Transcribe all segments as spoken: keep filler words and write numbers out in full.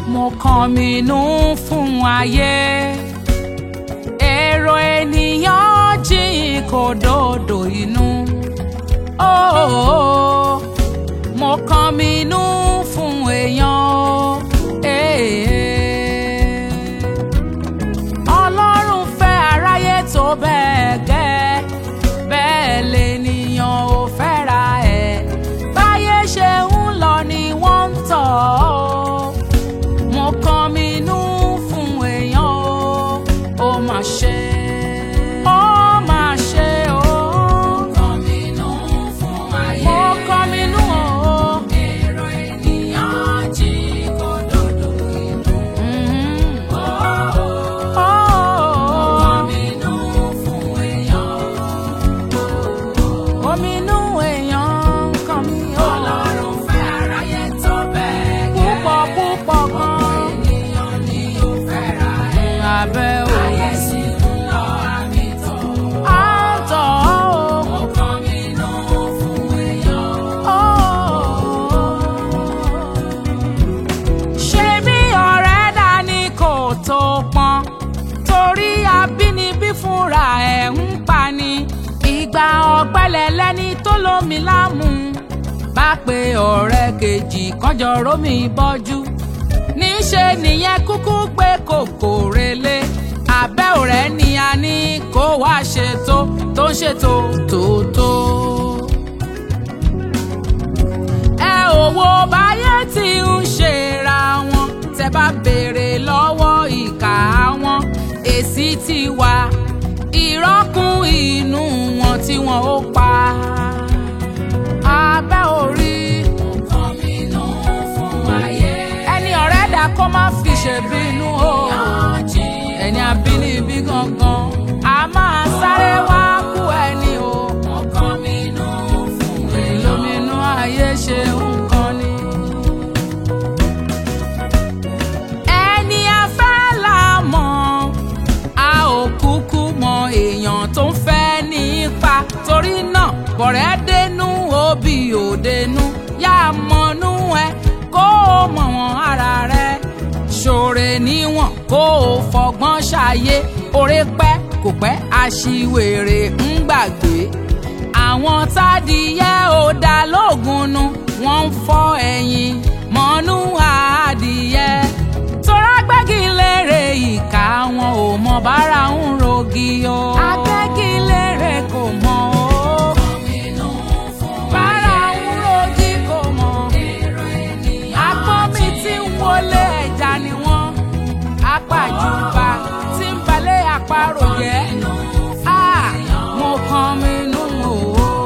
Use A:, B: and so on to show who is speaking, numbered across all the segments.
A: mo kọminú fún ayé èrò ènìyàn jìn kò dòdò inú. Oh, oh, oh. Mo kọminú fún èèyàn o. Eh, eh. Ọlọ́run fẹ́ aráyé tó bẹ́ẹ̀ gẹ́ bẹ́ẹ̀ lènìyàn ò fẹ́ra ẹ̀ báyé ṣe ń lọ ni wọ́n ń tọ̀ ọ́. Mo kọminú fún èèyàn o. Ó mà ṣe ó mà ṣe o. Mo kọminú fún ayé. Mo kọminú o. Èrò ènìyàn jìn kò dòdò inú. Oh, oh, oh. Mo kọminú fún èèyàn o. Ominú èèyàn kan mi o. Ọlọ́run fẹ́ aráyé tó bẹ́ẹ̀ gẹ́. Púpọ̀ púpọ̀ gan. Ọ̀pọ̀ ènìyàn ni ó fẹ́ra ẹ̀. Abẹ́ o. Ayé sì ń lọ àmì tọ̀. Á tọ̀ ọ́ o. Mo kọminú fún èèyàn o. Ṣé bí ọ̀rẹ́ dání kò tó pọn torí abínibí fúnra ẹ̀ ń pani ìgbà ọ̀gbẹlẹ̀ lẹ́ni tó lómi lámú bá pe ọ̀rẹ́ kejì kọjọ rómi bọ́jú níṣe nìyẹn kúkú pé kòkò relé abẹ́ ọ̀rẹ́ ni a ní kó wá ṣètò tó ń ṣètò tòótó. Ẹ ò wo báyé tí ń ṣera wọn tẹ́ bá béèrè lọ́wọ́ ìkà wọn èsì ti wà ìrọ́kùn inú wọn tí wọn ó pa. Abẹ́ orí. Mo kọminú fún ayé. Ẹni ọ̀rẹ́ dà kó má fi ṣèbínú o. Ẹni abínibí gangan a máa sáré wá kú ẹni o. Mo kọminú fún èèyàn. Lóminú ayé ṣe nǹkan ni. Ẹni afẹ́ là mọ̀ a ò kúkú mọ èèyàn tó ń fẹ́ nípa torí náà bọ̀rẹ́ dénú òbí ò dénú yá mọ̀nú ẹ kó o mọ̀ wọ́n ara rẹ ṣòre níwọ̀n kó o fọgbọ́n ṣàyé oore pẹ́ kò pẹ́ aṣiwèrè ń gbàgbé àwọn tádìyẹ ò dá lóògùn nu wọ́n ń fọ́ ẹ̀yìn mọ́nú adìyẹ torá gbẹ́gilére ìka wọn ò mọ bára ń rogi o. Agbẹ́gilére kò mọ o. Kọminú fún ayé. Bára ń rogi kò mọ. Èrò ènìyàn. Agbọ́nmi tí ń wọlé ẹja ni wọ́n. Apàjùbà tí ń balẹ̀ àparò jẹ́. Kọminú fún èèyàn. Mo kọminú o.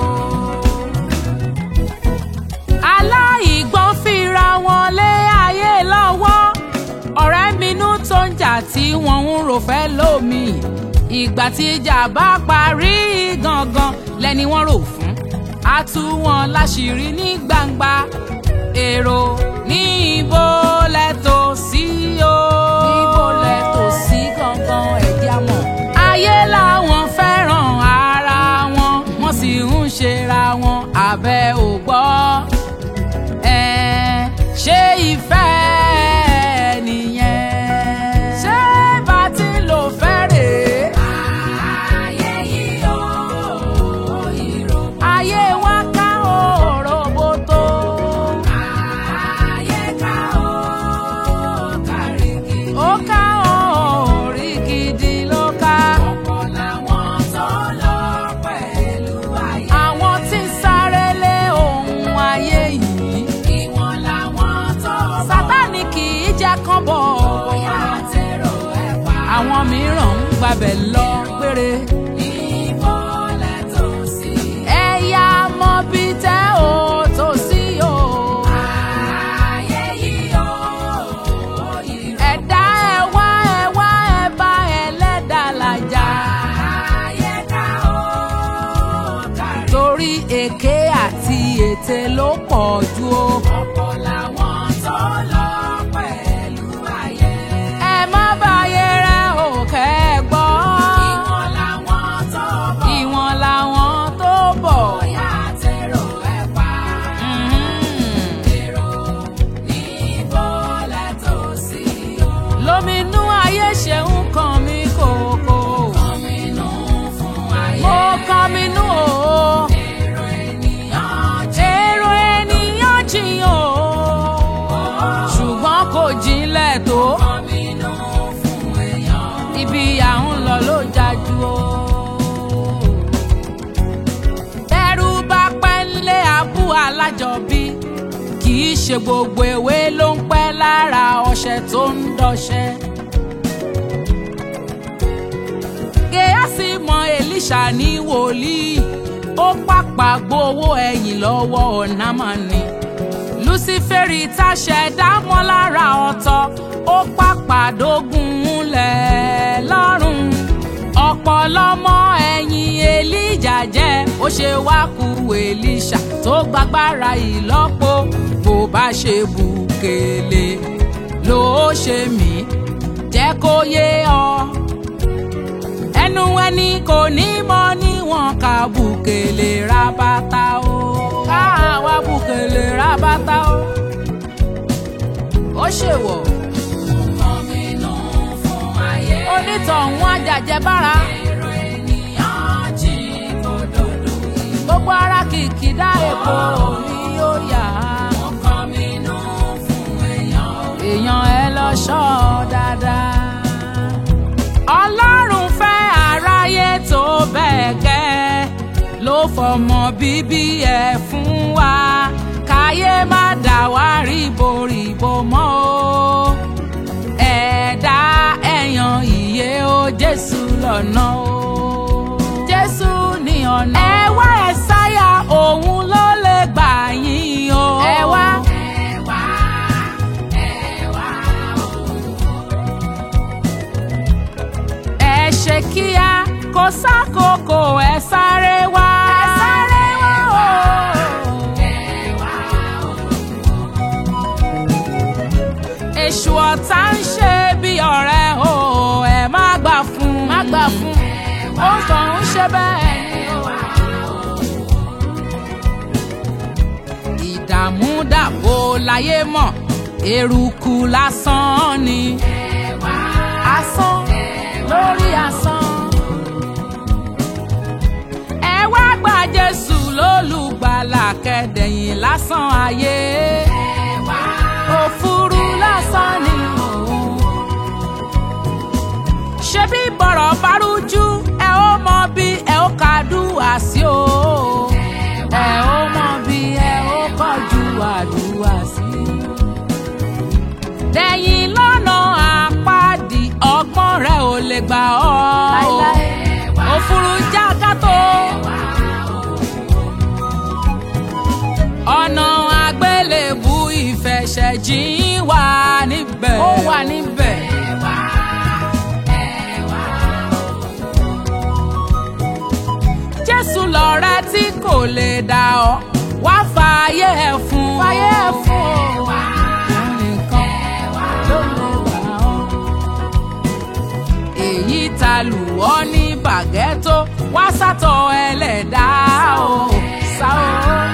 A: Aláìgbọ́n fira wọn lé ayé lọ́wọ́ ọ̀rẹ́ minú tó ń jà tí wọ́n ń rò fẹ́ lómi ìgbà tí ìjà bá parí gangan lẹ́ni wọ́n rò fún a tú wọn láṣìírí ní gbangba èrò ní ibo lẹ́tọ̀ sí o. Ibo lẹ́tọ̀ sí gangan ẹ̀jẹ̀ àmọ́. Ayé làwọn fẹ́ràn ara wọn wọ́n sì ń ṣera wọn abẹ́ ò gbọ́ ẹ̀ ṣé ìfẹ́ àwọn mìíràn ń gbabẹ̀ lọ péré. Ibo lẹ́tọ̀ sí. Ẹ̀yà mọ bí tẹ́ ò tó sí o. Ayé yìí o. Ẹ̀dá ẹ̀ wá ẹ̀ wá ẹ̀ bá ẹlẹ́dàá làjà. Ayé ká o kárí. Torí èké àti ètè ló pọ̀ jù o. Ọ̀pọ̀ làwọn tó lọ pẹ̀lú ayé. Ẹ má báyé rẹ̀ ò kẹ́ gbọ́. Ìwọ̀n làwọn dẹ̀ tó. Ibi à ń lọ ló jájú o. Ẹrú bá pẹ́ lé abú alájọbí, kì í ṣe gbogbo ewé ló ń pẹ́ lára ọṣẹ tó ń dọṣẹ. Gèásì mọ Èlíṣà ní wòlíì, ó pàpà gbowó ẹ̀yìn lọ́wọ́ Námánì. Lúsífẹ́rì táṣẹ dámọ́ lára ọ̀tọ̀, ó pàpà dógun lẹ̀ lọ́rùn. Ọ̀pọ̀ lọmọ ẹ̀yìn Èlíjà jẹ́, ó ṣe wá kú Èlíṣà tó gbàgbára ìlọ́po. Bó bá ṣe bùkélé ló ṣe mí, jẹ́ kó yé ọ. Ẹnu ẹni kò ní mọ níwọ̀n ká bùkélé rábátá o. Ká wá bùkélé rábátá o. Ó ṣèwọ̀. Onítọ̀hún ajàjẹ́ bára. Gbogbo ara kìkìdá èpo ni ó yà á. Èèyàn ẹ lọ ṣọ́ dáadáa. Ọlọ́run fẹ́ aráyé tó bẹ́ẹ̀ gẹ́, ló fọmọ bíbí ẹ̀ fún wa, káyé má dà wá ríboríbo mọ́ o. Ẹ̀dá ẹ̀yàn ìyè o, Jésù lọ́nà o. Jésù ní ọ̀nà. Ẹ wá Ẹ̀sáyà, òun ló lè gbà yín o. Ẹ wá. Ṣe kíá, kò sákòókò, ẹ sáré wá. Ẹ sáré wá o. Ẹ wá o. Èṣù ọ̀tá ń ṣe bí ọ̀rẹ́ o, ẹ má gbà fún. Má gbà fún. Ó kàn ń ṣe bẹ́ẹ̀ ni o. Ìdààmú dàbò láyé mọ̀, eruku lásán ni. Asán lórí asán. Ẹ wá gba Jésù lólùgbàlà, kẹ́dẹ̀yìn lásán ayé. Òfurú lásán ni òun. Ṣebí bọ̀rọ̀ bá rújú, ẹ ó mọ bí ẹ ó kàdúrà sí o. Ẹ ó mọ bí ẹ ó kọjú àdúrà sí. Dẹ̀yìn lọ́nà àpáàdì, ọgbọ́n rẹ̀ ò lè gbà ọ́. Òfurú jákàtó. Ọ̀nà àgbélébù ìfẹsẹ̀jìn wà níbẹ̀. Ó wà níbẹ̀. Jésù lọ̀rẹ́ tí kò lè dà ọ́, wá fààyè ẹ̀ fún. Fààyè ẹ̀ fún o. Èyí ta lù ọ́ ní bàgẹ́tò, wá sátọ̀ ẹlẹ́dàá o. Sá o.